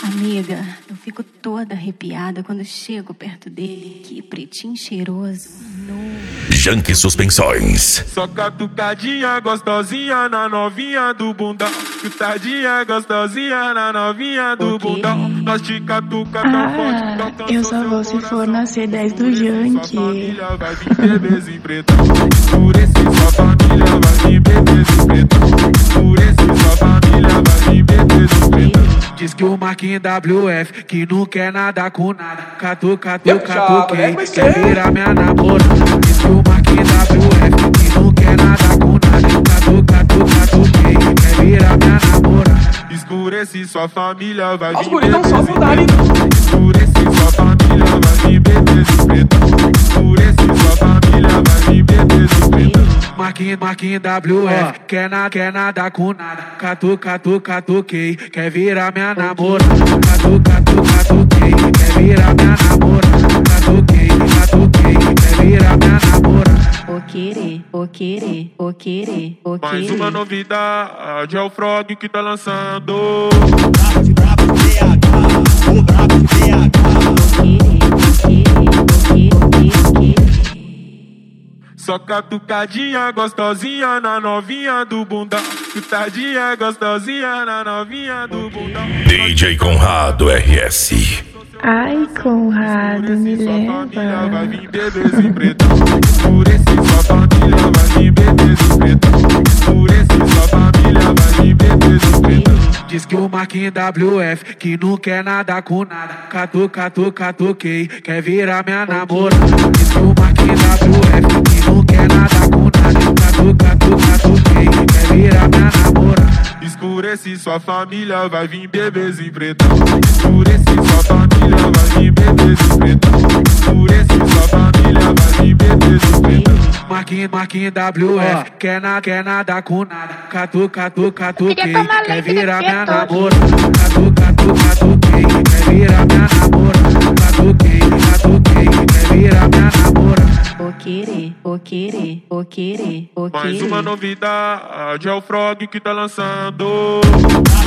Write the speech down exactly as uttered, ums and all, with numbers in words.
Amiga, eu fico toda arrepiada quando chego perto dele. Que pretinho cheiroso. Janky Suspensões. Só catucadinha gostosinha na novinha do bundão. Cutadinha gostosinha na novinha do Okay. bundão. Nós te catuca tão forte, tão Ah, eu só vou se for na C dez do Janky. Sua família vai vir bebês em pretão. Por esse sua família vai vir bebês em pretão. Por esse sua família vai vir bebês em pretão. Diz que o Marquinhos W F que não quer nada com nada. Catu, catu, catuquei, quer virar minha namorada. Diz que o Marquinhos W F que não quer nada com nada. Catu, catu, catuquei, quer virar minha namorada. Escurece sua família vai vir Os guris tão bebês só em mudaram, pretão. Escurece sua família vai vir bebês em pretão. Escurece sua família vai vir bebês em pretão. Marquinhos, Marquinhos W F quer, na, quer nada com nada. Catu, catu, catuquei, quer virar minha namorada. Catu, catu, catuquei, quer virar minha namorada. Catuquei, catuquei, quer virar minha namorada. O querer, o querer, o querer, o querer. Mais uma novidade é o Frog que tá lançando. Só catucadinha gostosinha na novinha do bundão. Cutadinha gostosinha na novinha do bundão. D J Conrado R S. Ai, Conrado, me Sua família vai leva. vir bebês em pretão. Por esse sua família vai vir bebês em pretão. Por esse sua família vai vir bebês em pretão. Diz que o Marquinhos W F que não quer nada com nada. Catu, catu, catuquei, quer virar minha namorada. Diz que o Marquinhos W F que não quer nada com nada. Catu, catu, catuquei, quer virar minha namorada. Escurece sua família vai vir bebês em pretão. Escurece sua família vai vir bebês em pretão. Escurece sua família vai vir bebês em pretão. Marquinhos, Marquinhos W F quer, na, quer nada com nada. Catu, catu, catuquei, quer virar minha namorada. Catu, catu, catuquei, quer virar minha namorada. Catuquei, catuquei, quer virar minha namorada. O querer, o querer, o querer, o querer. Mais uma novidade é o Frog que tá lançando.